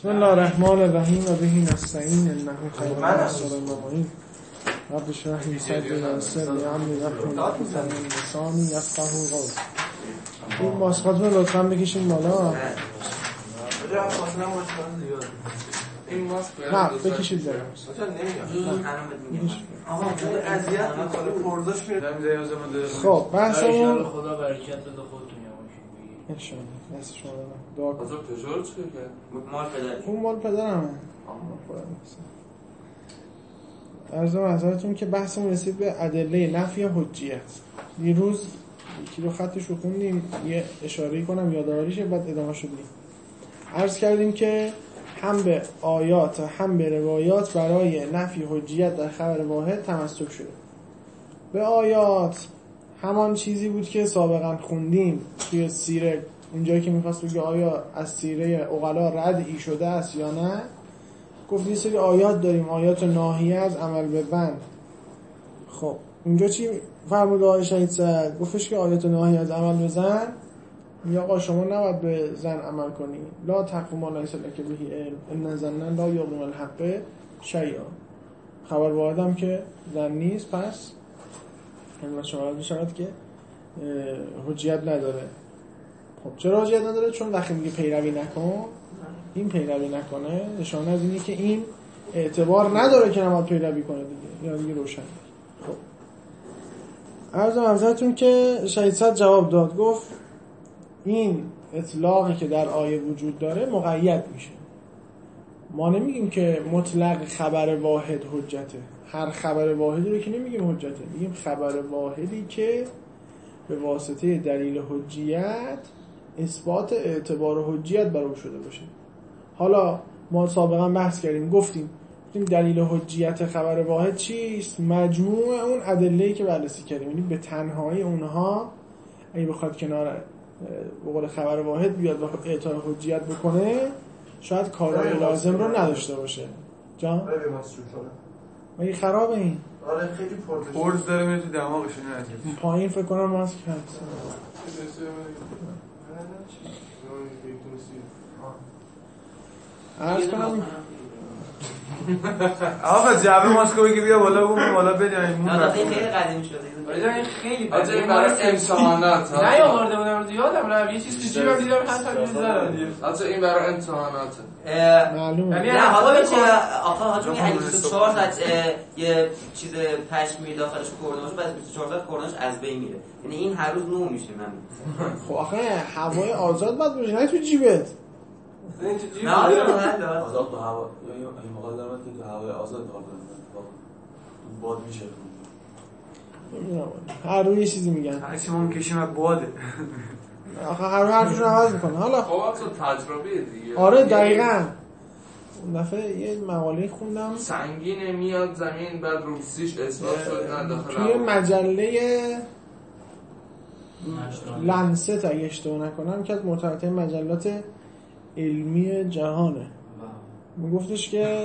بسم الله الرحمن الرحیم و بهی نستعین انه خیر الناصر المعین رب اشرح لی صدری و یسر لی امری واحلل عقدة من لسانی یفقهوا قولی. این ماسکاتون رو لطفاً بکشین بالا. این ماسک نه بکشید بالا. خب بحثمون خدا برکت بده خودتون انشاءالله. دست شما دعا کن. تجارت چه کرد؟ مال پدر. اون مال پدرمه. عرض حضرتون که بحثمون رسید به ادله نفی حجیت. دیروز یکی رو خطش رو خوندیم، یه اشاره‌ای کنم یادآوری شه بعد ادامه شد. عرض کردیم که هم به آیات هم به روایات برای نفی حجیت در خبر واحد تمسک شده. به آیات همان چیزی بود که سابقا خوندیم توی سیره، اونجایی که می‌خواست بگه آیا از سیره عقلا ردعی شده است یا نه. گفت یه سری آیات داریم، آیات ناهیه از عمل به بند. خب اونجا چی فرمود آقای شهید سعد؟ گفتش که آیات ناهیه از عمل به زن، یا آقا شما نباید به زن عمل کنی، لا تقف ما لیس لک به علم ان الظن لا یغنی الحق شیئا. خبر واحدم که زن نیست، پس علم شما میشود که حجیت نداره. خب چرا حجیت نداره؟ چون وقتی میگه پیروی نکن، این پیروی نکنه نشانه از اینه که این اعتبار نداره که نباید پیروی کنه دیگه، یا دیگه روشن. خب عرضم حضرتون که شهید صد جواب داد، گفت این اطلاقی که در آیه وجود داره مقید میشه. ما نمیگیم که مطلق خبر واحد حجته، هر خبر واحدی رو که نمیگیم حجته، میگیم خبر واحدی که به واسطه دلیل حجیت اثبات اعتبار و حجیت برای شده باشه. حالا ما سابقا بحث کردیم، گفتیم دلیل حجیت خبر واحد چیست؟ مجموع اون ادله‌ای که بررسی کردیم، یعنی به تنهایی اونها اگه بخواد کنار به قول خبر واحد بیاد و اعطای حجیت بکنه شاید کارهای لازم رو نداشته باشه. جان؟ مگه خرابه این؟ آره خیلی پرز داره میره تو دماغش. این پایین فکر کنم ماسک هست. عرض کنم آقا جعبه ماسکو بگی بیا بالا بگو بالا بریم. نه خیلی قدیمی شده. این خیلی این برای امتحانات ها. نه آورده بودم رو یادم رفت، یه چیز تو جیبم دیدم حتی می‌ذارم. البته این برای امتحانات. معلومه. نه حالا چه آخه حاجی اگه 24 ساعت یه چیز پشمی داخلش کرده باشه، بعد 24 ساعت کردنش از بین میره. یعنی این هر روز نو میشه. من خب آخه هوای آزاد باید باشه، نه تو جیبت. نه آزاد تو هوا، یا این موقع دارم که تو هوای آزاد کار کنم، تو باد میشه. هر روز یه چیزی میگن. هرچی ما میکشیم از باده. آخه هر حرفشون عوض میکنه. حالا خب اصلا تجربه دیگه. آره دقیقاً. اون دفعه یه مقاله خوندم سنگین میاد زمین بعد روسیش اثبات شد نه داخل توی مجله لنست اگه اشتباه نکنم که از مرتبط مجلات علمی جهانه. میگفتش که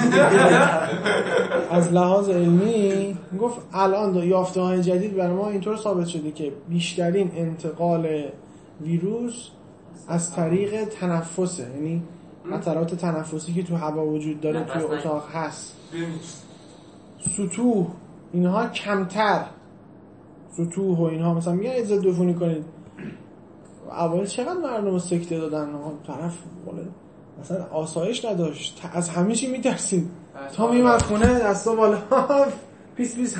از لحاظ علمی میگفت الان یافته‌های جدید برای ما اینطور ثابت شده که بیشترین انتقال ویروس از طریق تنفسه، یعنی قطرات تنفسی که تو هوا وجود داره توی اتاق هست. سطوح اینها کمتر، سطوح و اینها مثلا میگن ضد عفونی کنید. اول چقدر مردم سکته دادن، طرف مثلا آسایش نداشت، از همه چی میترسید، تا میمد خونه دستا بالا پیس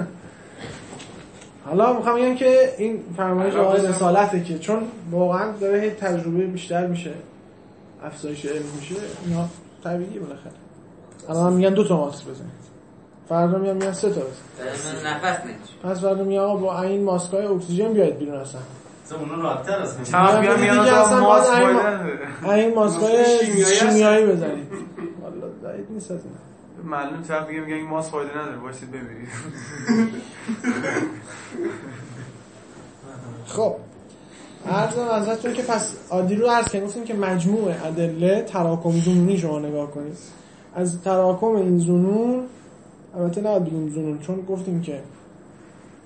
حالا میخوام بگم که این فرمایش آقای رسالته که چون واقعا داره تجربه بیشتر میشه، افزایش علم میشه، اینا طبیعیه بالاخره. الان میگن 2 تا ماسک بزنید، فردا میگن 3 تا بزنید، نفس نمیشه. پس فردا میگن آقا با این ماسکای اکسیژن بیاید بیرون اصلا. اونو راحت‌تر است. چند میگم میاد ماسک این ماسکای شیمیایی بزنید. والله ضعیف نیست از این. معلوم چند میگم این ماسک فایده نداره، باشید ببینید. خب عرضم ازتون که پس عادی رو عرض کنیم، گفتیم که مجموع ادله تراکم زنونی شما نگاه کنید. از تراکم این زنون، البته نه بگیم زنون چون گفتیم که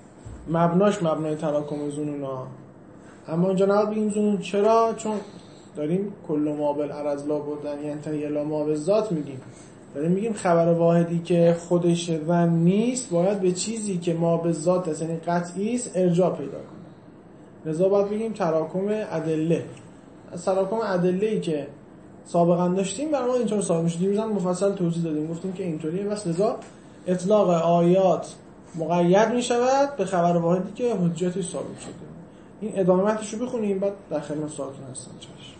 مبناش مبنای تراکم زنون ها، اما اینجا نباید بگیم زنون. چرا؟ چون داریم کل ما بالعرض لا بودن ینتهی الی ما بالذات میگیم، داریم میگیم خبر واحدی که خودش ظن نیست باید به چیزی که ما بالذات است یعنی قطعی است ارجاع پیدا کنه. لذا باید بگیم تراکم ادله. از تراکم ادله‌ای که سابقا داشتیم برای ما اینطور ثابت میشه. دیروز هم مفصل توضیح دادیم، گفتیم که اینطوریه. بس لذا اطلاق آیات مقید میشود به خبر واحدی که حجتش ثابت شده. این ادامه‌اش رو بخونیم بعد در خدمت سوالتون هستم.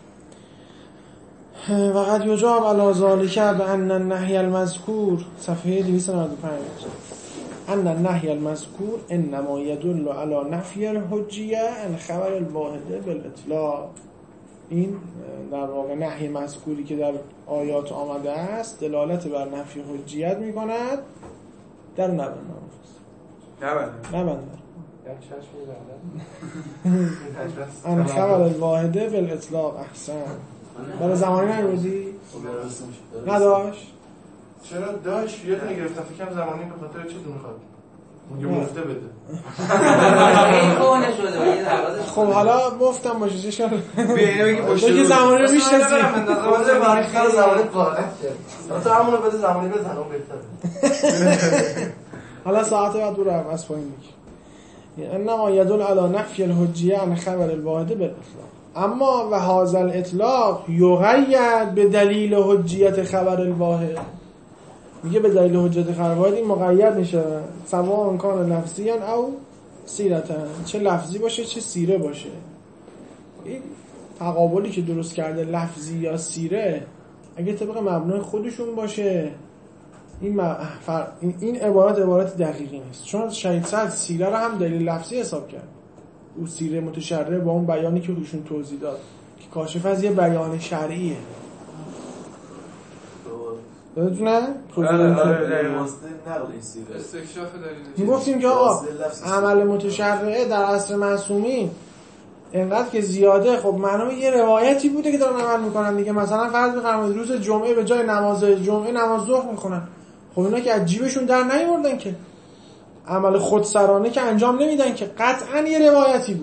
وقد یجاب علی ذلک بان النهی المذکور صفحه 295 ان النهی المذکور انما يدل على نفی الحجیه عن خبر الواحد بالاطلاق. این در واقع نهی مذکوری که در آیات آمده است دلالت بر نفی حجیت می‌کند در نبند ان خبر الواحد بالاطلاق. احسن. برای زمانی نمیدی؟ نداشت؟ چرا داشت؟ یاد نگرفتم فکرم زمانی به خاطر چیز میخواد میگه مفته بده. خب حالا مفتم باشه چشم بگی زمانی رو میشنسی برای زمانی قاعد کرد تا همونو بده زمانی بزن اون بهتره. حالا ساعت بعد رو از پایین میگی انما یدل علی نفی الحجیه عن خبر الواحد بالاطلاق. اما و هذا الاطلاق یقید به دلیل حجیت خبر الواحد. میگه به دلیل حجیت خبر الواحد این مقید میشه سواء کان لفظیا او سیرتا، چه لفظی باشه چه سیره باشه. این تقابلی که درست کرده لفظی یا سیره اگه طبق مبنای خودشون باشه این عبارت دقیقی نیست، چون شهید سعد سیره رو هم دلیل لفظی حساب کرد. او سیره متشرع با اون بیانی که روشون توضیح داد که کاشف از یه بیان شرعیه. درست نه؟ میگفتیم که آقا عمل متشرعه در عصر معصومین اینقدر که زیاده، خب معلومه یه روایتی بوده که دارن عمل میکنن دیگه. مثلا فرض بفرمایید روز جمعه به جای نماز جمعه نماز ظهر میکنن، خب اینا که از جیبشون در نیاوردن که عمل خودسرانه که انجام نمیدن که، قطعا یه روایتی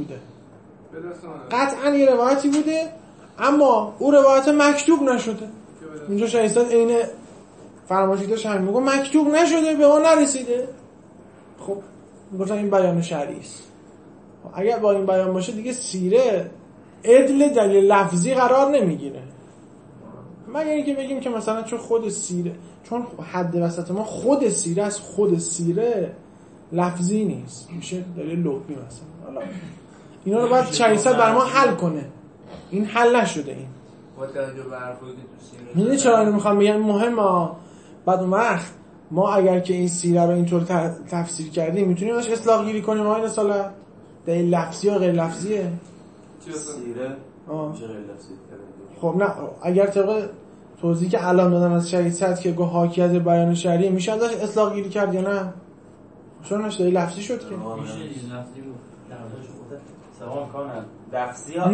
بوده اما اون روایت مکتوب نشده. اینجا شایستاد عین فرمایشی داشت همین میگه مکتوب نشده به ما نرسیده. خب میگفتن این بیان شرعی است. اگر با این بیان باشه دیگه سیره عدل دلیل لفظی قرار نمیگیره، مگر اینکه بگیم که مثلا چون خود سیره، چون حد وسط ما خود سیره از خود سیره لفظی نیست، میشه دلیل لغوی مثلا. حالا اینا رو باید چریصد بر ما حل کنه، این حل نشده. این با توجه به حرفایی که تو سیره میدونی چرا اینو میخوام بگم مهمه؟ بعد اون وقت ما اگر که این سیره رو اینطور تفسیر کردیم میتونیم ازش اطلاق گیری کنیم آقای رسالت دلیل لفظی یا غیر لفظیه؟ سیره میشه غیر لفظی. خب نه اگر طبق توضیحی که الان دادن از شهید سعد که گاه حاکیت بیان شرعی میشه ازش اطلاق گیری کرد یا نه؟ چون نشه دلیل لفظی شد که میشه این لفظی رو سوال کنن لفظی ها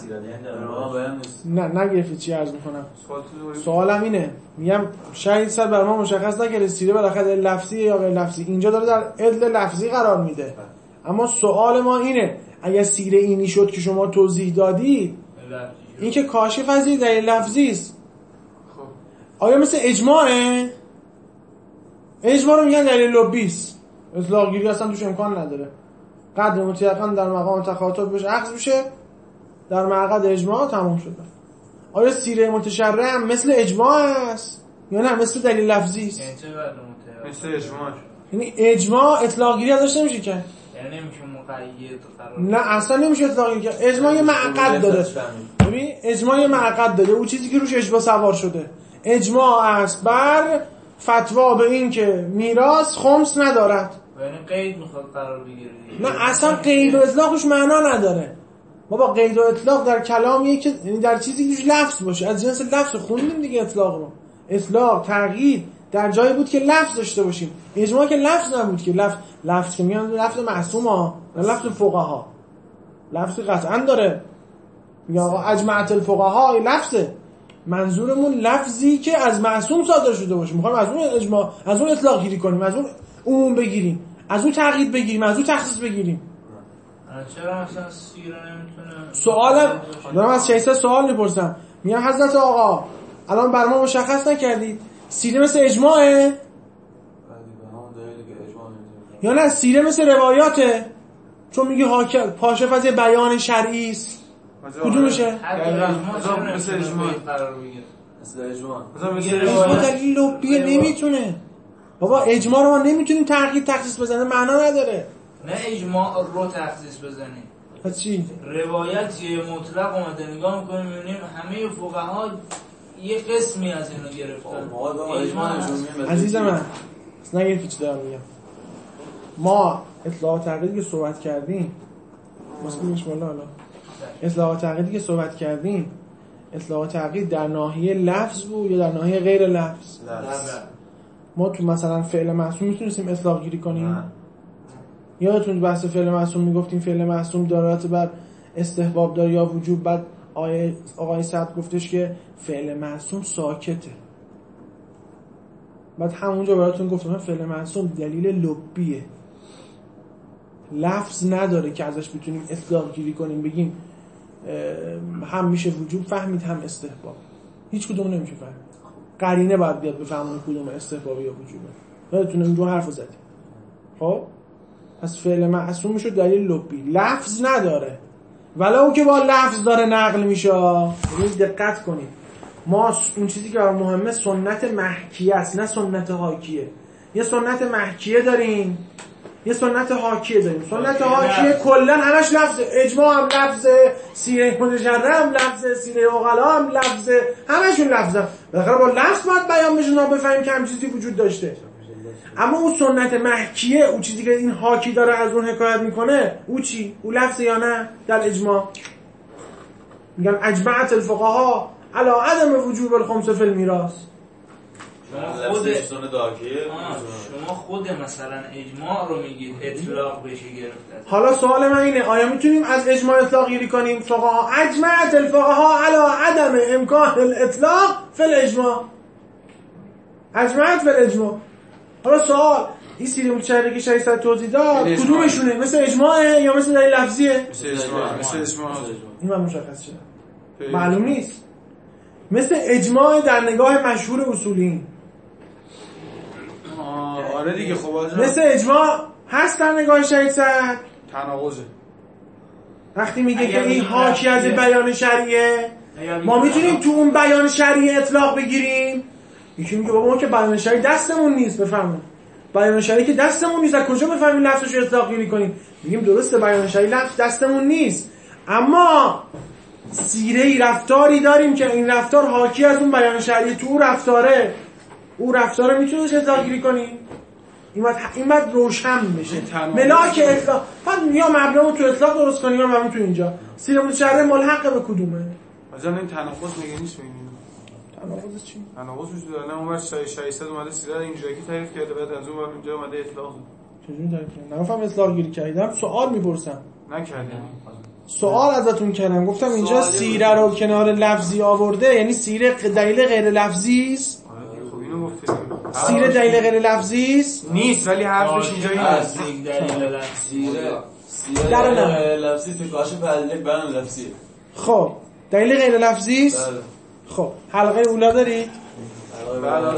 نه نگرفتی چی عرض میکنم. سوالم اینه، میگم شهید سعد بر ما مشخص نکرده سیره بالاخره لفظی یا غیر لفظی، اینجا داره در عدل لفظی قرار میده. اما سوال ما اینه اگر سیره اینی شد که شما توضیح دادید این که کاشف از این دلیل لفظی است، آیا مثل اجماعه؟ اجماع رو میگن دلیل لبی است، اطلاق گیری اصلا توش امکان نداره. قدر متیقن در مقام تخاطب بشه عکس بشه در مقعد اجماع تموم شده. آیا سیره متشرع هم مثل اجماع است یا نه مثل دلیل لفظی است؟ مثل اجماع. یعنی اجماع اطلاق گیری ازش نمیشه کرد، یعنی نمیشه مقید قرار نه اصلا نمیشه اطلاق گیری کرد. اجماع یه معقد داره. ببین اجماع یه معقد داره، اون چیزی که روش اشباع سوار شده اجماع است بر فتوا به این که میراث خمس ندارد. یعنی قید میخواد قرار بگیره. نه اصلا قید و اطلاقش معنا نداره. ما با قید و اطلاق در کلامیه که یعنی در چیزی که لفظ باشه، از جنس لفظ خوندیم دیگه. اطلاق رو اطلاق تقیید در جایی بود که لفظ داشته باشیم. اجماع که لفظ نبود که لفظ که میگن لفظ معصوم ها نه لفظ فقها. لفظ قطعا داره، یا اجمعت الفقها لفظه، منظورمون لفظی که از معصوم صادر شده باشه. میخوایم از اون اجماع، از اون اطلاق گیری کنیم، از اون عموم بگیریم، از اون تقیید بگیریم، از اون تخصیص بگیریم. چرا مثلا سیره نمیتونه سوالم دارم از شیسته سوال میپرسم، میگم حضرت آقا الان بر ما مشخص نکردید سیره مثل اجماعه یا نه سیره مثل روایاته؟ چون میگی پاشف از بیان شرعی است، کدومشه؟ مثل اجماع قرار بگیره. اجماع دلیل لبیه نمیتونه بابا، اجماع رو ما نمیتونیم تخصیص بزنه، معنا نداره. نه اجماع رو تخصیص بزنیم، پس چی؟ روایت یه مطلق اومده نگاه میکنیم میبینیم همه فقها یه قسمی از اینو گرفتن. عزیز من نگیری چی دارم میگم، ما اطلاع تقلیدی که صحبت کردیم اطلاع تقلیدی که صحبت کردیم، اطلاع تقلید در ناحیه لفظ بود یا در ناحیه غیر لفظ؟ ما تو مثلا فعل معصوم میتونستیم اطلاق گیری کنیم؟ یادتون بحث فعل معصوم میگفتیم فعل معصوم دارات بر استحباب داره یا وجوب، بعد آقای سعد گفتش که فعل معصوم ساکته، بعد همونجا براتون گفتم فعل معصوم دلیل لبیه، لفظ نداره که ازش بتونیم اطلاق گیری کنیم بگیم هم میشه وجوب فهمید هم استحباب، هیچ کدوم نمیشه فهمید، قرینه باید بیاد بفهمونه کدوم استحبابی یا وجوبه. یادتونه اینجور حرف زدیم. خب پس فعل معصوم میشه دلیل لبی، لفظ نداره، ولو که با لفظ داره نقل میشه. دقت کنید، ما اون چیزی که مهمه سنت محکیه است نه سنت حاکیه. یه سنت محکیه داریم یه سنت حاکیه داریم. سنت حاکیه کلا همش لفظ، اجماع هم لفظ، سیره متجرد هم لفظ، سیره عقلا هم لفظ، همشون لفظه. بالاخره با لفظ باید بیان بشه تا بفهمیم که هم چیزی وجود داشته. اما اون سنت محکیه، اون چیزی که این حاکی داره از اون حکایت میکنه، او چی؟ او لفظ یا نه؟ در اجماع میگن اجمعت الفقها علی عدم وجوب الخمس فی المیراث. شما خود مثلا اجماع رو میگید اطلاق بشه گرفته. حالا سوال من اینه، آیا میتونیم از اجماع اطلاق گیری کنیم؟ فقها اجمعت الفقها علی عدم امکان الاطلاق فی الاجماع، اجمعت فی الاجماع. حالا سوال، این سیره متشرعه که 600 توضیح داد کدومشونه؟ مثل اجماعه یا مثل دلیل لفظیه؟ مثل اجماع. این من مشخص شد، معلوم نیست. مثل اجماع در نگاه مشهور اصولین. آره دیگه. خب مثل اجماع هست در نگاه شهید سعد؟ تناقضه. وقتی میگه که این حاکی از بیان شرعیه، ما میتونیم تو اون بیان شرعی اطلاق بگیریم؟ یکی میگه بابا ما که بیان شرعی دستمون نیست. بفهمون بیان شرعی که دستمون نیست، از کجا بفهمیم لفظش رو اطلاق گیری کنیم؟ میگیم درسته بیان شرعی لفظ دستمون نیست، اما سیره‌ای رفتاری داریم که این رفتار حاکی از اون بیان شرعی، تو اون رفتاره میتونیم اطلاق گیری کنیم. این باید روشن بشه. ملاک اطلاق بعد یا مبنامو تو اطلاق درست کنیم یا مبنامو تو اینجا. سیره متشرعه ملحق به کدومه؟ مثلا این تناقض میگه نیست. تناقض چی؟ تناقض وجود داره. نه اون وقت 600 اومده سیره اینجوری که تعریف کرده، بعد از اون ور اینجا اومده اطلاق. چجوری تعریف کردن؟ نگفتم اطلاق گیری کردم، سوال میپرسم. نکردم. سوال ازتون کردم، گفتم اینجا سیره رو کنار لفظی آورده، یعنی سیره دلیل غیر لفظی است. خب اینو گفتیم. سیره دلیل غیر لفظی است نیست، ولی حرفش اینجایی هست. دلیل لفظی سیره لفظی تو کاشف عدله بیان لفظیه. خب دلیل غیر لفظی است. خب حلقه اولا دارید؟ بله.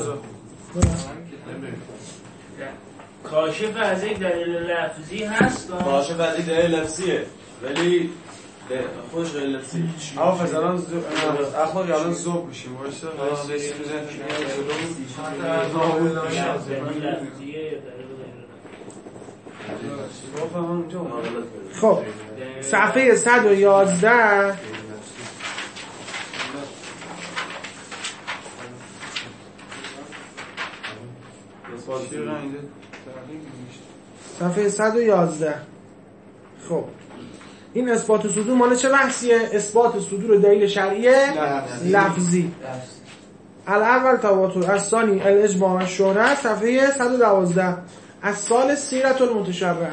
کاشف از یک دلیل لفظی هست. کاشف از یک دلیل لفظیه ولی خودش غیر لفظی. حافظ الان اخلاق الان ذوب میشیم. واسه خب صفحه 111 صفحه 111. خب این اثبات صدور مال چه بحثیه؟ اثبات صدور دلیل شرعیه لفظی. الاول تواتر، الثانی الاجماع الشهرة. صفحه 112 از سال سیرت المتشرعه.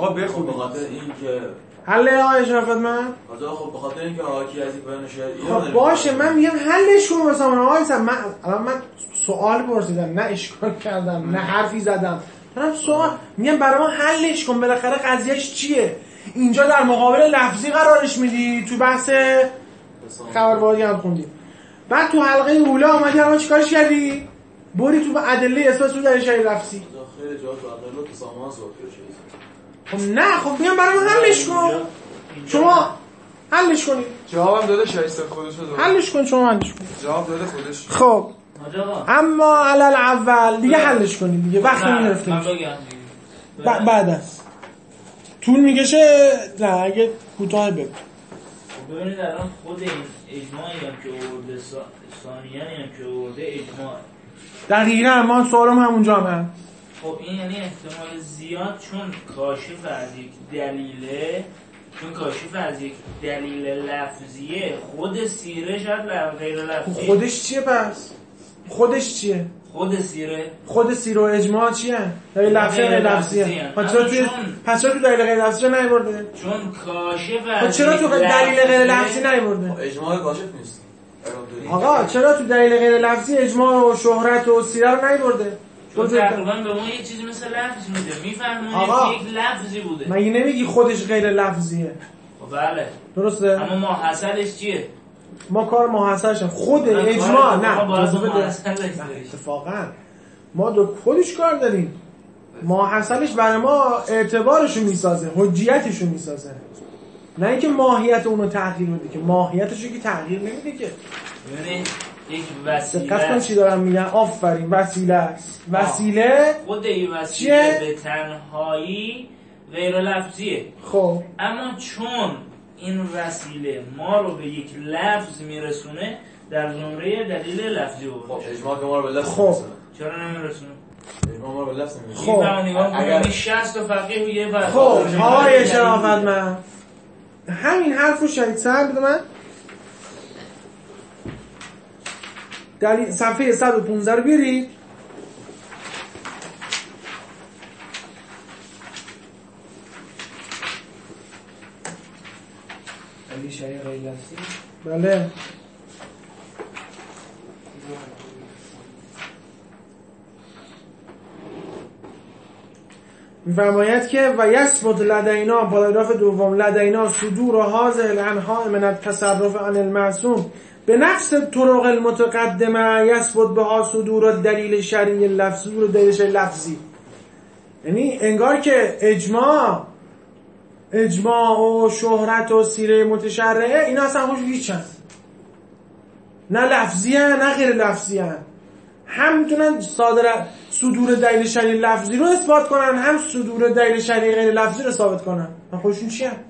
آقا بخون به خاطر اینکه حل آقای شرافت من خب به خاطر اینکه حاکی از این بیان شرعی خب باشه من میگم حلش کن مثلا آقای من سوال پرسیدم نه اشکال کردم نه حرفی زدم منم سوال میگم برای ما حلش کن بالاخره قضیهش چیه اینجا در مقابل لفظی قرارش میدی تو بحث خبربادی هم خوندیم بعد تو حلقه اولا اومدی الان چیکارش کردی بری تو ادله اثبات رو در شریع لفظی خیلی جا تو ادله تو سامان صحبت کرد خب نه خب میگم برای ما حلش کن شما حلش کنید جوابم داده شایسته خودش رو حلش کن شما حلش کن جواب داده خودش خب اما علل اول دیگه حلش کنید دیگه وقت نمیرفته بعد از طول میکشه نه اگه کوتاه بگو ببینید الان خود این اجماعی هم که آورده ثانیانی هم که آورده اجماع دقیقا ما سوالم همونجا هم خب این یعنی احتمال زیاد چون کاشف از یک دلیله چون کاشف از یک دلیل لفظیه خود سیره شاید غیر لفظیه خودش چیه پس؟ خودش چیه؟ خود سیره و اجماع چیه؟ دلیل لفظی غیر لفظیه پس چرا تو دلیل غیر لفظی نیورده؟ چون کاشف از چرا تو دلیل غیر لفظی نیورده؟ اجماع کاشف نیست آقا چرا تو دلیل غیر لفظی اجماع و شهرت و سیره رو نیورده؟ چون تقریبا به ما یه چیزی مثل لفظ میده میفهمونیم که یک لفظی بوده مگه نمیگی خودش غیر لفظیه؟ بله درسته؟ اما ماحصلش چیه؟ ما کار ماحصلش خود اجماع نه اتفاقا ما دو خودش کار داریم ماحصلش برای ما اعتبارشو میسازه حجیتشو میسازه نه اینکه ماهیت اونو تغییر میده که ماهیتشو که تغییر نمیده که ببینید یک وسیله دقت کن چی دارم میگم آفرین وسیله است وسیله خود این وسیله به تنهایی غیر لفظیه خب اما چون این وسیله ما رو به یک لفظ میرسونه در زمره دلیل لفظی بود خب اجماع که ما رو به لفظ خب چرا نمیرسونه اجماع ما رو به لفظ نمیرسونه خب اگر 60 فقیه و یه فرق خب آقای شرافت من همین حرفو شاید سر بده من در صفحه 115 رو بیارید علی شریع غیر لفظی بله می‌فرماید که و یثبت لدینا پاراگراف دوم لدینا صدور هذه الانحاء من التصرف عن المعصوم به نفس طرق المتقدمه یثبت بها صدور الدلیل شرعی لفظی و دلیل شرعی لفظی یعنی انگار که اجماع و شهرت و سیره متشرعه اینا اصلا خوش هیچن نه لفظی هن نه غیر لفظی هن هم میتونن صدور دلیل شرعی لفظی رو اثبات کنن هم صدور دلیل شرعی غیر لفظی رو ثابت کنن خودشون چی هن؟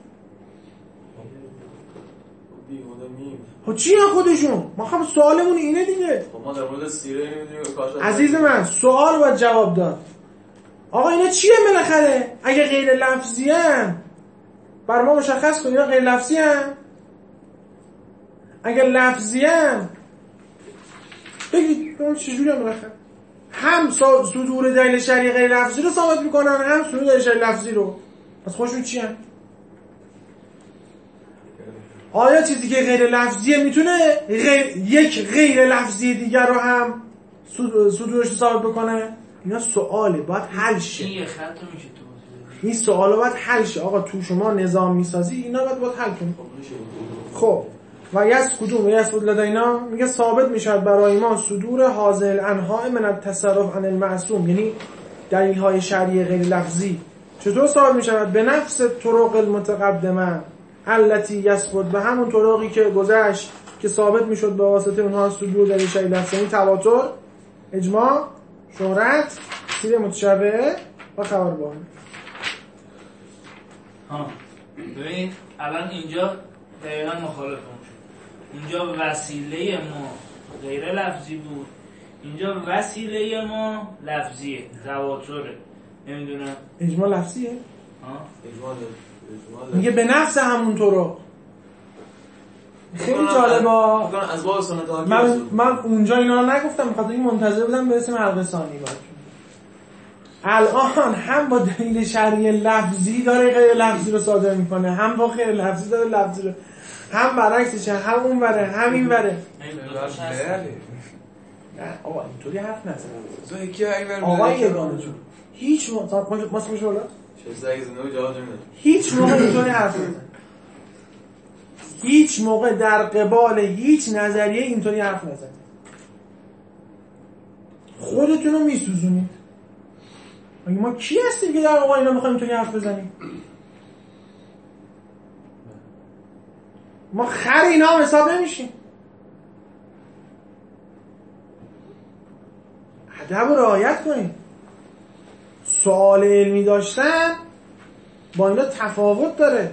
خب چی هن خودشون؟ ما خب سوالمون اینه دیگه خب ما در مورد سیره نمیدونیم عزیز من سوال باید جواب داد آقا اینا چیه بالاخره؟ اگه غیر لفظی هن بر ما مشخص کنید غیر لفظی هن اگر لفظی هن بگید اون چجوری هم بالاخره هم صدور دلیل شرعی غیر لفظی رو ثابت میکنن هم صدور دلیل شرعی لفظی رو پس خودشون چی هن؟ آیا چیزی که غیر لفظیه میتونه یک غیر لفظی دیگر رو هم صدورش رو ثابت بکنه؟ اینا سواله باید حل شه این سوالا باید حل شه آقا تو شما نظام میسازی اینا باید حل کنی خب و کدوم یثبت لدینا میگه ثابت میشد برای ما صدور هذه الانحاء من التصرف عن المعصوم یعنی دلیل های شرعی غیر لفظی چطور ثابت میشود به نفس طرق المتقدمه التي یثبت به همون طرقی که گذشت که ثابت میشد به واسطه اونها صدور دلیل شرعی لفظی یعنی تواتر اجماع شهرت سیره متشرعه و خبر باهر ببین الان اینجا دقیقا مخالف شد اونجا وسیله ما غیر لفظی بود اینجا وسیله ما لفظیه تواتره نمیدونم اجماع لفظیه؟ اجماع میگه به نفس همون طرق خیلی جالبه از باب سنت من اونجا اینا رو نگفتم بخاطر این منتظر بودم به اسم حلقه ثانی باید الان هم با دلیل شرعی لفظی داره غیر لفظی رو صادر میکنه، هم با غیر لفظی داره لفظی رو، هم برعکسش، هم اون بره هم این بره. نه آقا اینطوری حرف نزن. آقا یگانه جون هیچ موقع ماسمش بالا هیچ موقع اینطوری حرف نزن. هیچ موقع در قبال هیچ نظریه اینطوری حرف نزن. خودتون رو میسوزونید. ما کی هستیم که در آقا اینا میخوایم اینطوری حرف بزنیم؟ ما خر اینا هم حساب نمیشیم. ادب رو رعایت کنیم. سوال علمی داشتن با اینا تفاوت داره.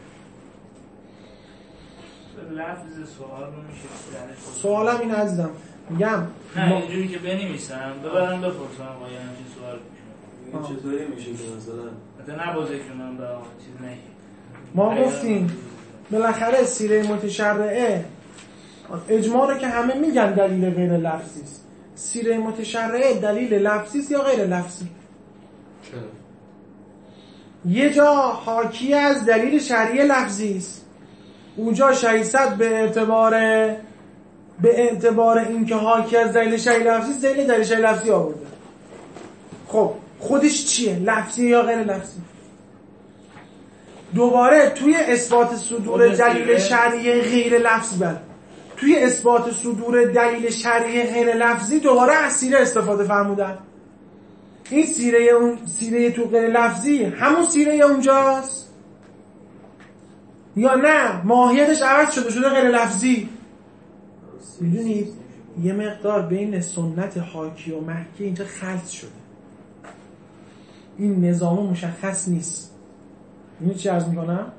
لفظ سوال رو میشه سوالم این عزیزم میگم نه اینجوری که بنویسم ببرم بپرسم آقا یه همچین سوال این چطوری میشه که مثلا حتی نبازه که من به چیز نگیم ما گفتیم بالاخره سیره متشرعه اجماع رو که همه میگن دلیل غیر لفظی است. سیره متشرعه دلیل لفظی است یا غیر لفظی؟ چرا؟ یه جا حاکی از دلیل شرعی لفظی است، اونجا 600 به اعتبار اینکه حاکی از دلیل شرعی لفظی است دلیل شرعی لفظی آورده. خب خودش چیه؟ لفظی یا غیر لفظی؟ دوباره توی اثبات صدور دلیل شرعی غیر لفظی توی اثبات صدور دلیل شرعی غیر لفظی دوباره از سیره استفاده فرمودن. این سیره تو غیر لفظی همون سیره اونجاست یا نه ماهیتش عوض شده غیر لفظی؟ میدونید یه مقدار بین سنت حاکی و محکی اینجا خلط شده. این نظام مشخص نیست. میدونید چی عرض میکنم؟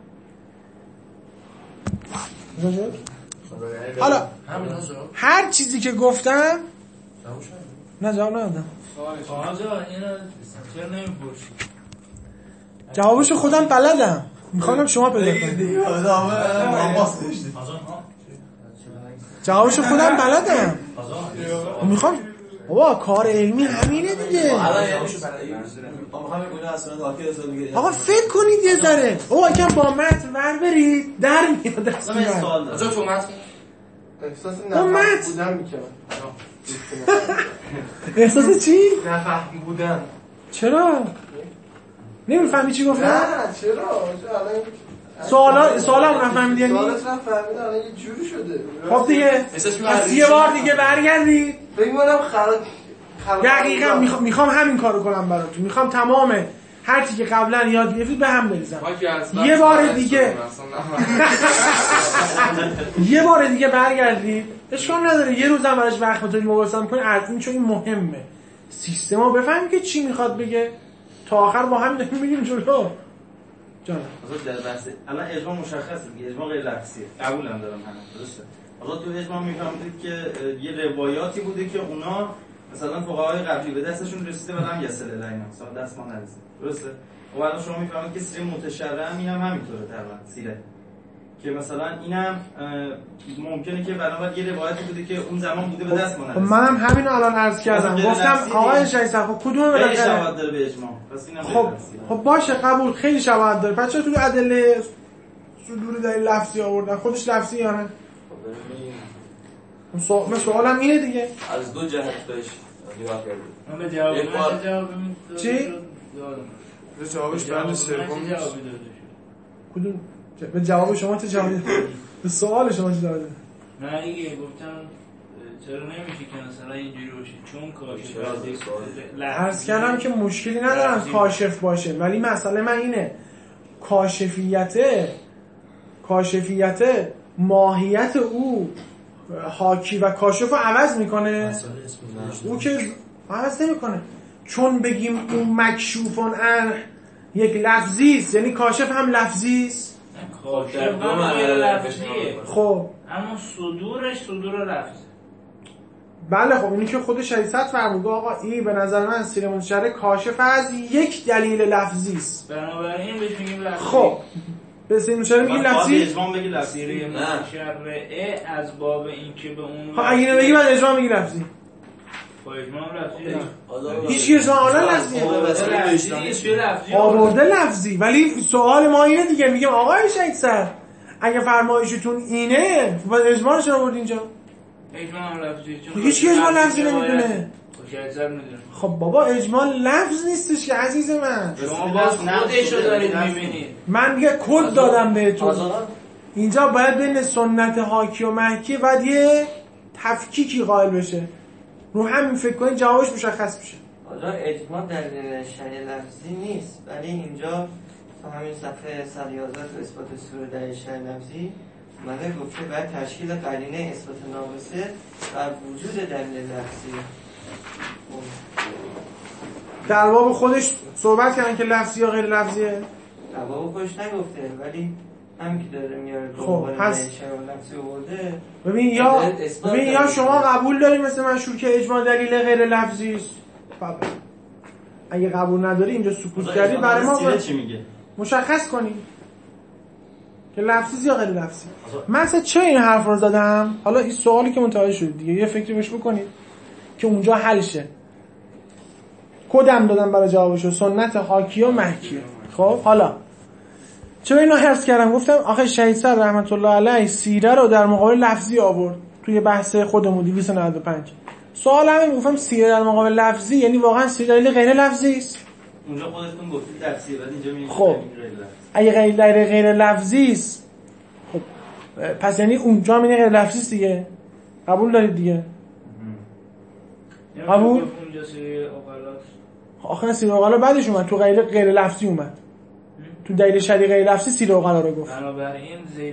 حالا هر چیزی که گفتم نه جواب ندادم. جوابشو خودم بلدم، میخوام شما پیدا کنید. جوابشو خودم بلدم، میخوام بابا کار علمی همینه دیگه. آقا فکر کنید یه ذره. بابا یکم با متن ور برید در میاد دست من. آجا تو متن احساس نفهم بودن میکنم. احساس چی؟ نفهم بودن. چرا؟ نمیفهمی چی گفتم؟ نه چرا؟ سوالم نفهمیدی یعنی؟ سوالت نفهمیدن الان یه جوری شده. خب دیگه پس یه بار دیگه برگردید. فکر می‌کنم دقیقاً میخوام همین کارو کنم براتون. میخوام تمام هر چی که قبلا یاد گرفتید به هم بریزم. یه بار دیگه برگردید. اشکال نداره یه روزم براش وقت بذارید مباحثه کنید از این، چون این مهمه. سیستمو بفهمید که چی میخواد بگه. تا آخر با هم داریم میریم جلو. جان الان اجماع مشخصه دیگه، اجماع غیر لفظیه. قبولم دارم همین درسته. حالا تو اجماع میفهمید که یه روایاتی بوده که اونا مثلا فقهای قبلی به دستشون رسیده ولی یسل الینا مثلا دست ما نرسید. درسته؟ و الان شما میفهمید که سیره متشرعه هم همینطوره تقریبا سیره. که مثلا اینم ممکنه که بنابراین یه روایتی بوده که اون زمان بوده به دست ما نرسید. منم همینو الان عرض کردم. گفتم آقای شایسته کدوم بالاخره شواهد داره به اجماع. پس اینم خب باشه قبول، خیلی شواهد داره. بچه‌ها تو ادله صدور دلیل لفظی آوردن. خودش لفظی یا نه؟ سوالم اینه دیگه. از دو جهت بهش نگاه کردیم. من به جواب چی؟ جوابش بند سوم کدوم؟ به جواب شما چه جوابی؟ به سوال شما چه جوابی؟ نه دیگه گفتم چرا نمیشه که مثلا اینجوری باشه چون کاشف عرض کردم که مشکلی ندارم کاشف باشه، ولی مسئله من اینه کاشفیت ماهیت او حاکی و کاشف رو عوض میکنه؟ او که عوض نمیکنه. چون بگیم اون مکشوفون عنه یک لفظی است یعنی کاشف هم لفظی است؟ کاشف هم غیر لفظیه. خب اما صدورش صدور لفظ. بله خب اینی که خود شریعت فرمود آقا این به نظر من سیره متشرعه کاشف از یک دلیل لفظی است. بنابراین بهش میگیم لفظی. خب به سیره متشرعه میگیم لفظی؟ اجماع بگی لفظی. سیره متشرعه از باب این که به اون خب اگه اینو بگی من اجماع میگی لفظی. با اجماع لفظی هیچ چیز حالا لفظی آورده لفظی، ولی سوال ما اینه دیگه، میگم آقای شهید سر اگه فرمایشتون اینه و اجماع چرا آورد اینجا؟ اجماع لفظی چون هیچ کی اجماع لفظی نمیدونه. شهید سر میدونه. خب بابا اجماع لفظ نیستش که عزیز من، شما باز خودشو دارید میبینید. من دیگه کد دادم بهتون. اینجا باید بین سنت حاکی و محکی باید یه تفکیکی قائل بشه، رو همین فکر کنید جوابش مشخص میشه. حالا اجماع در شرع لفظی نیست، ولی اینجا تو همین صفحه 111 تو اثبات صور در شرع لفظی اومده گفته باید تشکیل قرینه اثبات ناقصه بر وجود دلیل لفظی. در باب خودش صحبت کردن که لفظی یا غیر لفظیه؟ در باب خودش نگفته، ولی همین که داره میاره خب پس لفظی آورده. ببین یا شما قبول دارید مثل مشهور که اجماع دلیل غیر لفظی است، اگه قبول نداری اینجا سکوت کردی برای ما چی میگه؟ مشخص کنی که لفظی یا غیر لفظی. من اصلا چه این حرف رو زدم؟ حالا این سوالی که متوجه شدید دیگه یه فکری بهش بکنید که اونجا حل شه. کدم دادم برای جوابشو، سنت حاکی و محکی. خب حالا چرا اینو حفظ کردم؟ گفتم آخه شهید سر رحمت الله علیه سیره رو در مقابل لفظی آورد توی بحث خودمون 295. سوال همین، گفتم سیره در مقابل لفظی یعنی واقعا سیره دلیل غیر لفظی است؟ اونجا خودتون گفتید لفظیه، بعد اینجا میگید خب اگه غیر لفظی است خب پس یعنی اونجا میگه غیر لفظی است دیگه. قبول دارید دیگه؟ قبول؟ اونجا سیره اوغلاست. آخه سیره اوغلا بعدش اومد تو غیر لفظی اومد. تو دلیل شرعی غیر لفظی سیره اوغلا رو گفت. بنابراین ذیل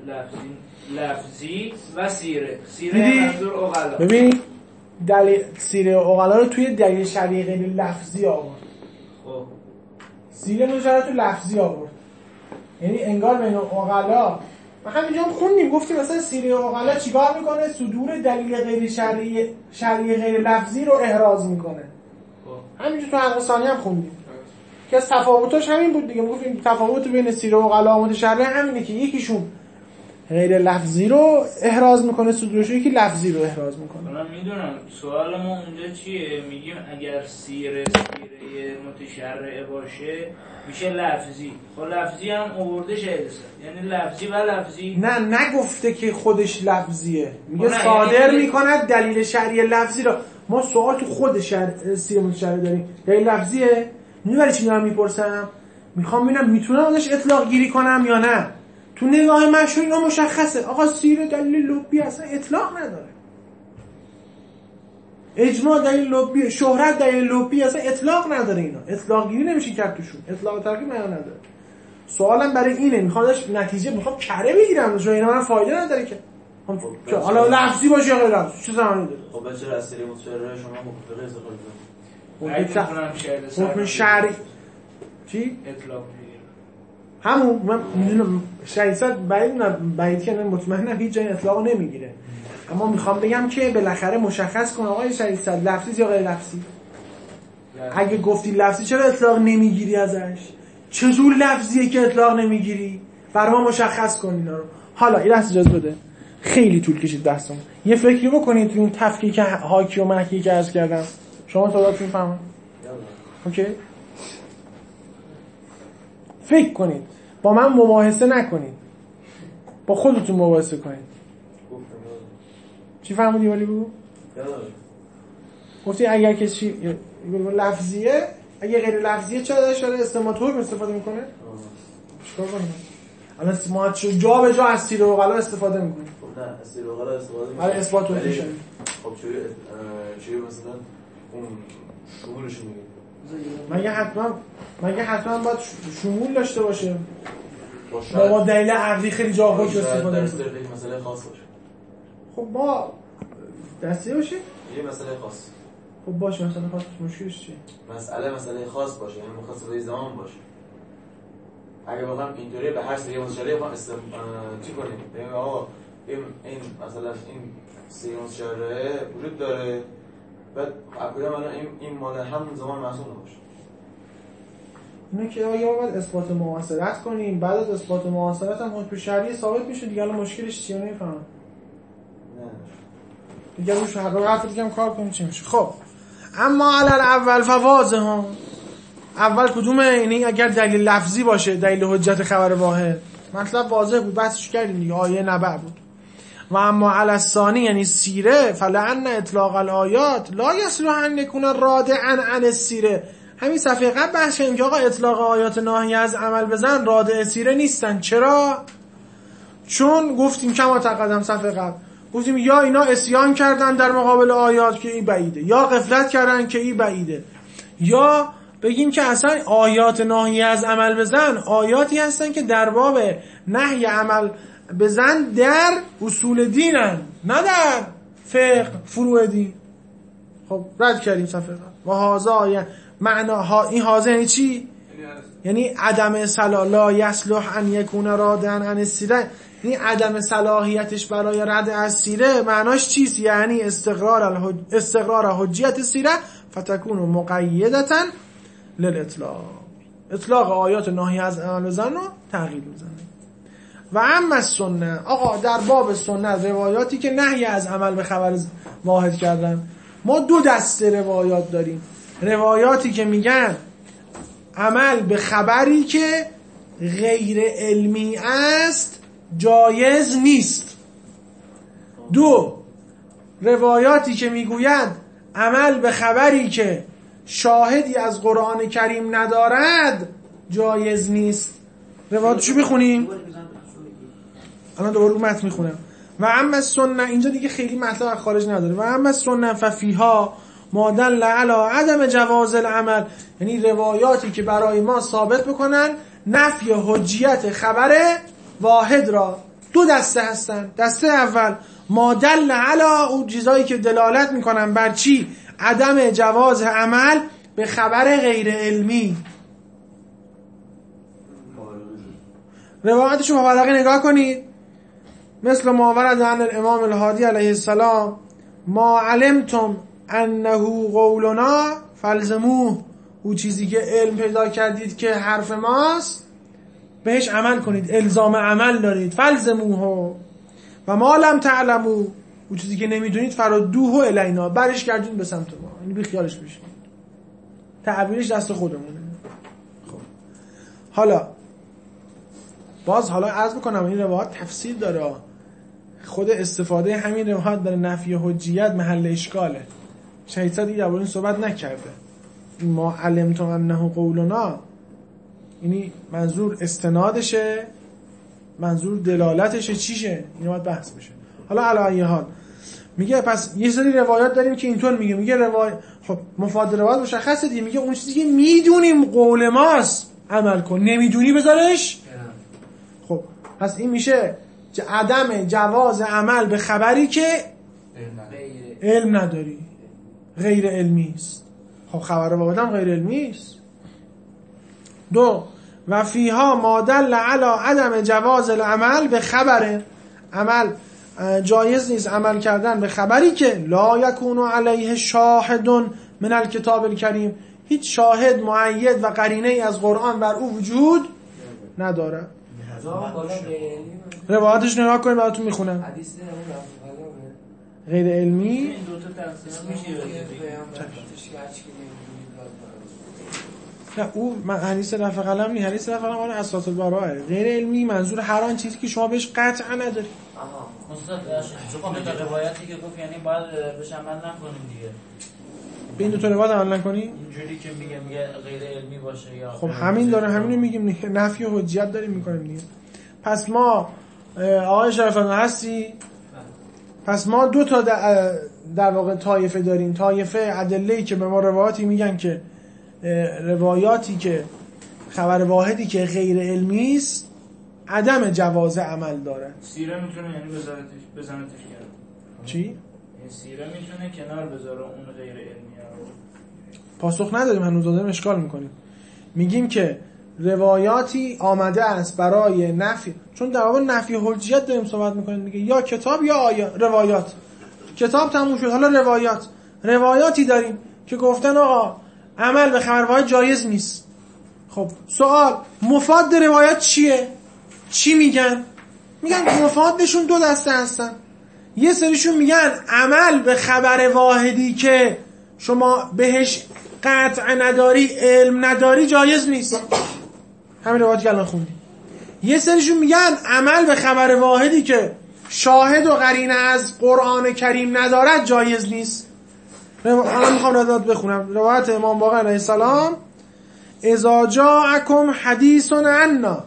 لفظی و سیره منظور اوغلا. ببین دلیل سیره اوغلا رو توی دلیل شرعی غیر لفظی آورد. خب سیره مجرد تو لفظی آورد، یعنی انگار بین اوغلا ما همینجا هم خوندیم گفتیم مثلا سیره اوغلا چیکار میکنه؟ صدور دلیل غیر شرعی غیر لفظی رو احراز میکنه. همینجا تو حلقه ثانی هم خوندیم که از تفاوتاش همین بود دیگه. میگفتیم تفاوت بین سیره اوغلا و متشرع همینه که یکیشون غیر لفظی رو احراز میکنه صدورش، یکی لفظی رو احراز میکنه. من میدونم سوال ما اونجا چیه، میگیم اگر سیره متشرع باشه میشه لفظی. خب لفظی هم آورده شهید یعنی لفظی و لفظی نه نگفته که خودش لفظیه، میگه صادر میکند دلیل شرعی لفظی رو. ما سوال تو خود سیره متشرع داریم، دلیل لفظیه؟ میبری چی دارم میپرسم؟ میخوام ببینم میتونم ازش اطلاق گیری کنم یا نه. تو نگاه مشهور اینا مشخصه آقا سیره دلیل لبی اصلا اطلاق نداره، اجماع دلیل لبی، شهرت دلیل لبی اصلا اطلاق نداره. اینا اطلاق گیری نمیشه کرد توشون، اطلاق ترقی معنا نداره. سوالم برای اینه، میخوام داش نتیجه میخوام کره بگیرم چون اینا من فایده نداره که حالا لفظی باشه یا غیر لفظی چه زمانی داره. خب چرا از سیره متشرع شما مخالفه استفاده کنید؟ حکم شرعی چی؟ اطلاق همون من میدونم شهید بعید که مطمئنم هیچ جای اطلاق نمیگیره، اما میخوام بگم که بالاخره مشخص کن آقای شهید لفظی یا غیر لفظی. اگه گفتی لفظی چرا اطلاق نمیگیری ازش؟ چه جور لفظیه که اطلاق نمیگیری؟ برای ما مشخص کن اینا رو. حالا این لحظه اجازه بده، خیلی طول کشید بحثمون. یه فکری بکنید توی اون تفکیک حاکی و محکی که عرض کردم. شما تعدادتون فهمید؟ اوکی؟ فکر کنید، با من مباحثه نکنید، با خودتون مباحثه کنید. چی فهمیدی ولی بگو؟ گفتی اگر کسی لفظیه، اگه غیر لفظیه چرا اشاره استعمال حکم استفاده میکنه؟ چیکار کنیم؟ الان ما جا به جا از سیره اوغلا استفاده میکنیم. خب نه از سیره اوغلا استفاده میکنیم برای اثبات حکم. خب چیه مثلا اون شمولش میگه؟ مگه حتما باید شمول داشته باشه؟ با دلیل عقلی خیلی جا حکم استفاده میکنیم. مسئله خاص باشه. خب ما دسته باشه؟ یه مسئله خاص. خب باشه مسئله خاص مشکلش چیه؟ مسئله خاص باشه، یعنی مخاطبه زمان باشه. اگه واقعا اینطوری به هر سری مشکلی ما چی کنیم؟ ببین آقا این مثلا این سری مشکلی وجود داره، بعد اکویا الان این مال همون زمان محسوب نباشه. اینه که آیا باید اثبات معاصرت کنیم، بعد از اثبات معاصرت هم حکم شرعی ثابت میشه دیگه. الان مشکلش چیه نمیفهمم. نه دیگه روش حرف دیگه هم کار کنیم چی میشه. خب اما علل اول فواضح ها. اول کدومه؟ یعنی اگر دلیل لفظی باشه، دلیل حجت خبر واحد، مطلب واضح بود، بحثش کردیم دیگه، آیه نبع بود. و اما علی الثانی یعنی سیره، فلعن اطلاق الآیات لا یصلح ان یکون رادعا عن السیره. همین صفحه قبل بحث کردیم که آقا اطلاق آیات ناهی از عمل بزن رادع سیره نیستن. چرا؟ چون گفتیم کما تقدم صفحه قبل، گفتیم یا اینا عصیان کردن در مقابل آیات که این بعیده، یا غفلت کردن که این بعیده، یا بگیم که اصلا آیات ناهی از عمل بزن آیاتی هستن که در باب نهی عمل بزن در اصول دینن، نه در فقه فروع دین. خب رد کردیم صفحه قبل. و هازا معنا این هازا یعنی چی؟ یعنی عدم لا یصلح ان یکون رادعا عن السیره، یعنی عدم صلاحیتش برای رد از سیره. معناش چیست؟ یعنی استقرار حجیت سیره فتکون مقیدتا للاطلاق، اطلاق آیات ناهی از عمل بزن رو تغییر میزنه. و اما سنت، آقا در باب سنت روایاتی که نهی از عمل به خبر واحد کردن، ما دو دسته روایات داریم. روایاتی که میگن عمل به خبری که غیر علمی است جایز نیست. دو، روایاتی که میگویند عمل به خبری که شاهدی از قرآن کریم ندارد جایز نیست. روایاتشو میخونیم الان دوباره رو متن میخونم. و اما سنت، اینجا دیگه خیلی مطلب خارج نداره. و اما سنت ففیها ما دل علی عدم جواز العمل، یعنی روایاتی که برای ما ثابت بکنن نفی حجیت خبر واحد را. دو دسته هستن. دسته اول ما دل علی، اون چیزایی که دلالت میکنن بر چی؟ عدم جواز عمل به خبر غیر علمی. روایتشو مبالغه نگاه کنید. مثل ما ورد عن الامام الهادی علیه السلام ما علمتم انه قولنا فالزموه، او چیزی که علم پیدا کردید که حرف ماست بهش عمل کنید، الزام عمل دارید. فالزموه و ما لم تعلمو، او چیزی که نمیدونید فردوه الینا، برش کردید به سمت ما، یعنی بی خیالش بشید. تعبیرش دست خودمونه. خب حالا عرض بکنم این روایت تفسیر داره. خود استفاده همین روایت برای نفی حجیت محل اشکاله. شهید دیگه در این صحبت نکرده. ما علمتم انه قولنا، یعنی منظور استنادشه، منظور دلالتشه، چیشه؟ این باید بحث بشه. حالا علی حال میگه پس یه سری روایات داریم که اینطور میگه روایت، خب مفاد روایت مشخصه دیگه، میگه اون چیزی که میدونیم قول ماست عمل کن، نمیدونی بذارش. خب پس این میشه عدم جواز عمل به خبری که علم نداری، غیر علمی است. خب خبر واحد هم غیر علمی است. دو، و فیها ما دل علی عدم جواز العمل به خبر، عمل جایز نیست عمل کردن به خبری که لا یکون علیه شاهد من الکتاب الکریم، هیچ شاهد معید و قرینه ای از قرآن بر او وجود نداره. روایتش نگاه کنید براتون میخونم. غیر علمی این دو تا تفسیر میشه. نه او حدیث رفع قلم نیست، حدیث رفع قلم اساس البراءه. غیر علمی منظور هر آن چیزی که شما بهش قطع نداری. استاد شما به روایتی که گفت یعنی باید بهش عمل نکنیم دیگه. به این دو تا روایت عمل نکنی؟ اینجوری که میگه غیر علمی باشه یا خب همین داره، همینو میگیم، نفی حجیت داریم میکنیم دیگه. پس ما آقای شرفان هستی؟ پس ما دو تا در واقع طایفه داریم. طایفه ادله‌ای که به ما روایاتی میگن که روایاتی که خبر واحدی که غیر علمی است عدم جواز عمل داره. سیره میتونه یعنی بزنتش کرد. چی؟ این سیره میتونه کنار بذاره اون غیر علمی رو. پاسخ نداریم هنوز، داریم اشکال میکنیم. میگیم که روایاتی آمده است برای نفی، چون در واقع نفی حجیت داریم صحبت میکنیم دیگه، یا کتاب یا روایات. کتاب تموم شد، حالا روایاتی داریم که گفتن آقا عمل به خبر واحد جایز نیست. خب سوال مفاد روایت چیه؟ چی میگن؟ میگن مفادشون دو دسته هستن. یه سریشون میگن عمل به خبر واحدی که شما بهش قطع نداری، علم نداری، جایز نیست. همین روایتی که الان خوندیم. یه سریشون میگن عمل به خبر واحدی که شاهد و قرینه از قرآن کریم ندارد جایز نیست. الان میخوام روایت بخونم. روایت امام باقر علیه السلام: اذا جاءکم حدیث عنا،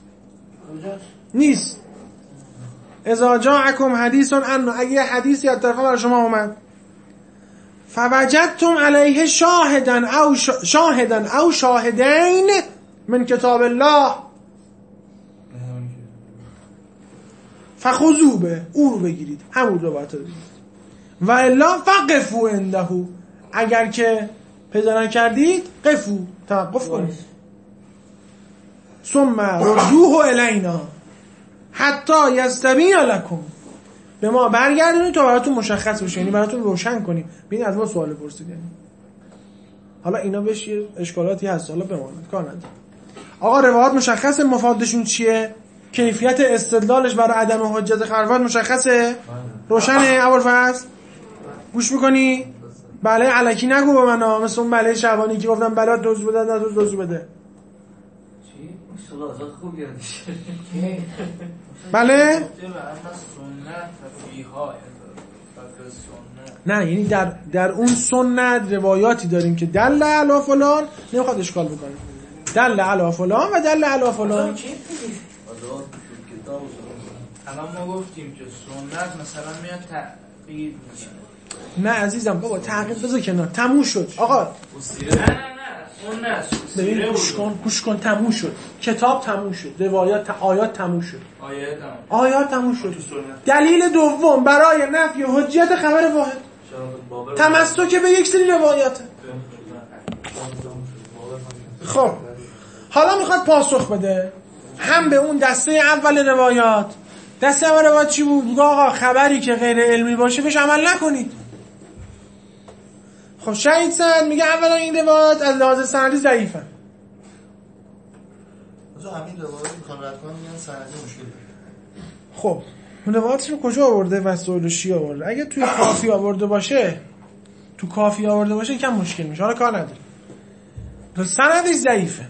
نیست اذا جاءکم حدیث عنا، اگه حدیثی از طرف برای شما اومد، فوجدتم علیه شاهدا او شاهدین من کتاب الله فخذوا به، او رو بگیرید، همون روایت رو بگیرید. و الا فقفوا عنده، اگر که پیدا نکردید قفوا، توقف کنید. ثم ردوه الینا حتی یستبین لکم، به ما برگردونید تا براتون مشخص بشه، یعنی براتون روشن کنیم. ببین از ما سوال پرسیدین. حالا اینا بهش اشکالاتی هست، حالا بماند کار نداره. آقا روایات مشخص مفادشون چیه؟ کیفیت استدلالش برای عدم حجت خبرات مشخصه؟ روشنه؟ ابوالفضل گوش میکنی؟ بله الکی نگو به من، مثل اون بله شعبانی که گفتم بله دوز بده نه دوز بده. چی؟ مشکلات خوب یادش. بله؟ نه یعنی در اون سنت روایاتی داریم که دل علی فلان، نمیخواد اشکال بکنه، دل علی فلان و دل علی فلان. الان ما گفتیم که سنت مثلا میاد تقیید میشه. نه عزیزم بابا تحقیق بذار کنار، تموم شد آقا. نه ببین گوش کن تموم شد، کتاب تموم شد، روایات آیات تموم شد، آیات تموم شد. دلیل دوم برای نفی حجیت خبر واحد تمسک به یک سری روایات. خب حالا میخواد پاسخ بده هم به اون دسته اول روایات. دسته اول روایات چی بود؟ میگه آقا خبری که غیر علمی باشه بهش عمل نکنید. خب شهید سند میگه اولا این روایات از لحاظ سندی ضعیفه. همین روایات میخوان رد کنن میگن سندی مشکل داره. خب روایاتش رو کجا آورده؟ وسائل شیعه آورده. اگه توی کافی آورده باشه کم مشکل میشه. حالا کار نداره. سندش ضعیفه.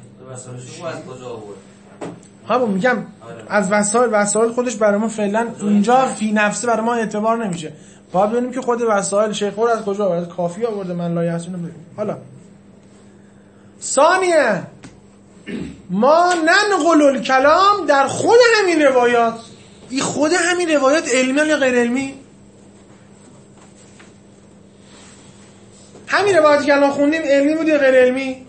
ها میگم از وسائل خودش برای ما فعلا اونجا فی نفسه برای ما اعتبار نمیشه. باید ببینیم که خود وسائل شیخ رو از کجا آورده. کافی آورده من لا یحسن ببینیم. حالا ثانیه ما ننقل الکلام در خود همین روایات. این خود همین روایات علمی یا غیر علمی؟ همین روایاتی که الان خوندیم علمی بود یا غیر علمی؟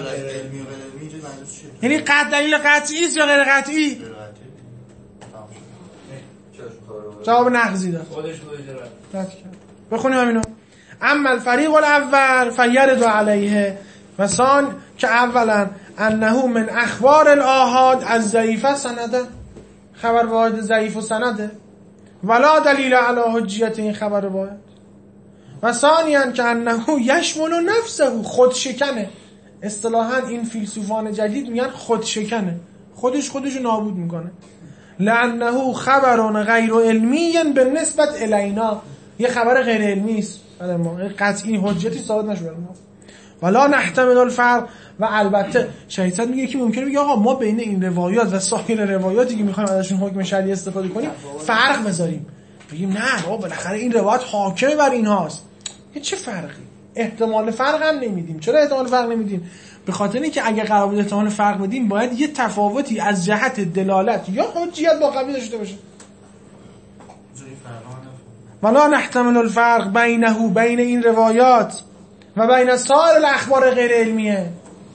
یعنی دلیل قطعی است یا غیر قطعی؟ جواب نقضی داد. بخونیم همینو. اما الفریق الاول فیرد علیه و سان که اولا انه من اخبار الاحاد از ضعیفه سنده، خبر واحد ضعیف و سنده ولا دلیل علی حجیت این خبر واحد. و ثانیاً که انه یشمل نفسه، خودشکنه. اصطلاحاً این فیلسوفان جدید میگن خودشکنه، خودشو نابود میکنه. لانه خبر غیر علمی به نسبت الینا، یه خبر غیر علمی است برای ما، قطعی حجتی ثابت نشده ما. ولا نحتمل الفرق. و البته شهید صد میگه که ممکنه بگه آقا ما بین این روایات و سایر روایاتی که میخوایم ازشون حکم شرعی استفاده کنیم فرق بذاریم، بگیم نه بابا بالاخره این روایت حاکمه بر اینهاست. این چه فرقی؟ احتمال فرق هم نمیدیم. چرا احتمال فرق نمیدیم؟ به خاطر اینکه اگه قرار بود احتمال فرق بدیم باید یه تفاوتی از جهت دلالت یا حجیت با قوی داشته باشه. ولا نحتمل الفرق بین این روایات و بین سایر الاخبار غیر علمیه.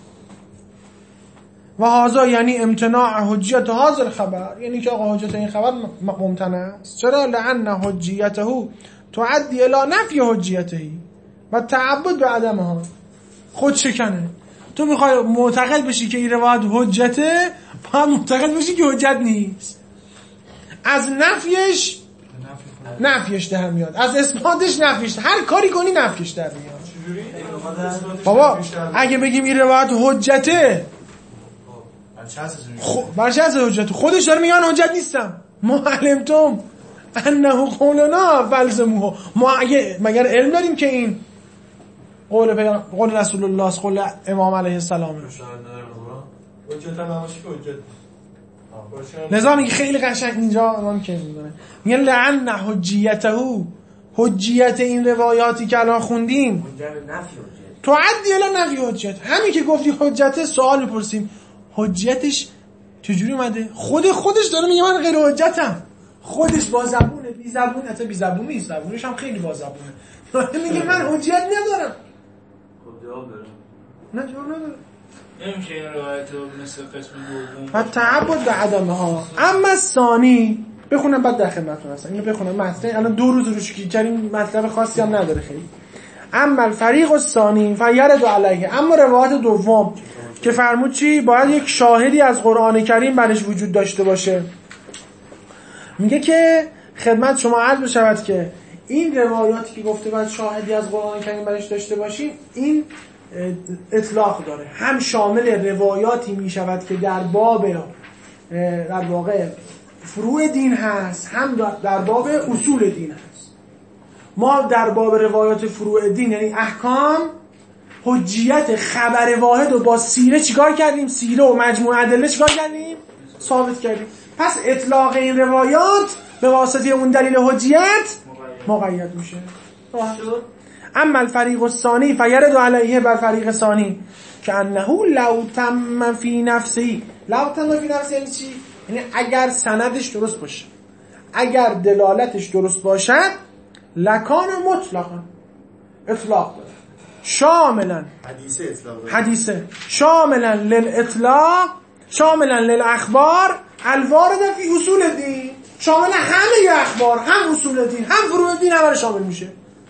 و هذا یعنی امتناع حجیت هذا الخبر، یعنی که آقا حجت این خبر ممتنع است. چرا؟ لأن حجیته تؤدی الی نفی حجیته و تعبد به عدمها. خود شکنه. تو میخوای معتقد بشی که این روایت حجته، باید معتقد بشی که حجت نیست. از نفیش در میاد، از اثباتش نفیش، هر کاری کنی نفیش در میاد. بابا اگه بگیم این روایت حجته، بر چه اساس حجت؟ خودش داره میگن حجت نیستم. ما علمتم انه قولنا فلزموه. ما مگر علم داریم که این قول رسول الله، قول امام علیه السلام. حجت هم نباشه که حجت. لذا میگه خیلی قشنگ اینجا امام که میگه میگه لعن حجیت این روایاتی که الان خوندیم تو عدی الی نفی حجت. همین که گفتی حجت، سوال میپرسیم حجتش چجوری اومده؟ خودش داره میگه من غیر حجتم، خودش با زبونه، بی زبون، حتی بی زبون نیست، زبونش هم خیلی با زبونه، میگه من حجت ندارم. خب جواب داره؟ نه جواب نداره. نمیشه این روایت مثل قسم دوم و تعبد به عدمه ها. اما ثانی بخونم بعد در خدمتتون هستم. اینو بخونم متن الان 2 روز روش کردیم، مطلب خاصی هم نداره خیلی. اما الفریق الثانی فیرد علیه. اما روایت دوم که فرمود چی؟ باید یک شاهدی از قرآن کریم برش وجود داشته باشه. میگه که خدمت شما عرض بشود که این روایاتی که گفته باید شاهدی از قرآن کریم برش داشته باشیم، این اطلاق داره، هم شامل روایاتی میشود که در باب در واقع فروع دین هست، هم در باب اصول دین هست. ما در باب روایات فروع دین یعنی احکام، حجیت خبر واحد رو با سیره چیکار کردیم؟ سیره و مجموع ادله چیکار کردیم؟ ثابت کردیم. پس اطلاق این روایات به واسطه اون دلیل حجیت مقید میشه. اما الفریق الثانی فیرد علیه بر فریق ثانی که انه لو تم فی نفسی. لو تم فی نفسی یعنی چی؟ یعنی اگر سندش درست باشه، اگر دلالتش درست باشد، لکان مطلقا، اطلاق داره، شاملا حدیثه شاملا للاطلاق، شاملا للاخبار الوارده فی اصول دین، شامل همه اخبار، هم اصول دین هم فروع دین، همه شامل میشه.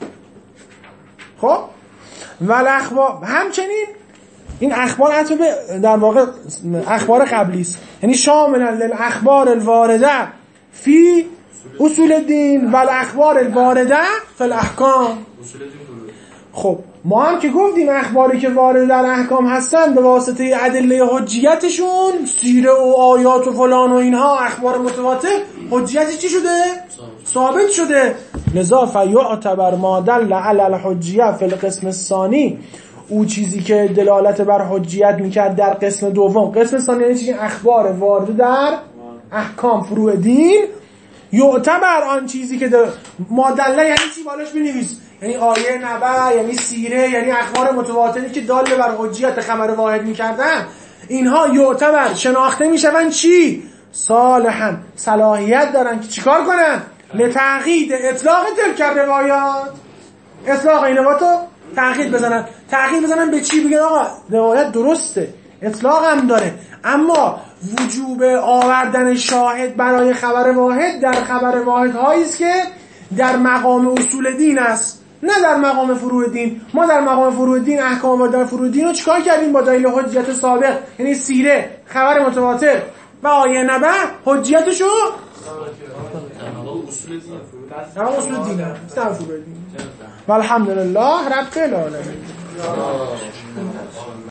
خب والاخبار همچنین این اخبار حتی در واقع اخبار قبلی است، یعنی شاملا للاخبار الوارده فی اصول الدین و الاخبار الوارده فی الاحکام. خب ما هم که گفتیم اخباری که وارد در احکام هستن به واسطه ادله حجیتشون، سیره و آیات و فلان و اینها، اخبار متواتر، حجیت چی شده؟ ثابت شده. لذا فیعتبر ما دل علی الحجیه فی القسم الثانی، او چیزی که دلالت بر حجیت میکرد در قسم دوم. قسم ثانی یعنی چی؟ اخبار وارد در احکام فروع دین. یعتبر آن چیزی که مادله یعنی چی؟ بالاش بنویس، یعنی آیه نبع، یعنی سیره، یعنی اخبار متواتری که دال بر حجیت خبر واحد میکردن، اینها یعتبر شناخته میشون چی؟ صالحا، صلاحیت دارن که چیکار کنن؟ لتعقید اطلاق تلک روایات، اطلاق این روایاتو تعقید بزنن. تعقید بزنن به چی؟ بگن آقا روایت درسته، اطلاق هم داره، اما وجوب آوردن شاهد برای خبر واحد در خبر واحد هایی است که در مقام اصول دین است، نه در مقام فروع دین. ما در مقام فروع دین احکام و در فروع دین رو چیکار کردیم؟ با دلیل حجیت سابق، یعنی سیره، خبر متواتر و آیه نبع، حجیتشو اصول دین است، نه فروع دین. والحمدلله رب العالمین.